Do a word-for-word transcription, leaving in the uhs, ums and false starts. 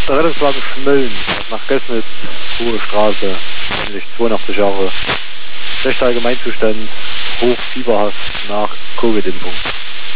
Der Rettungswagen Schmölln nach Gößnitz, Hohe Straße, männlich zweiundachtzig Jahre. Schlechter Allgemeinzustand, Hochfieberhaft nach Covid-Impfung.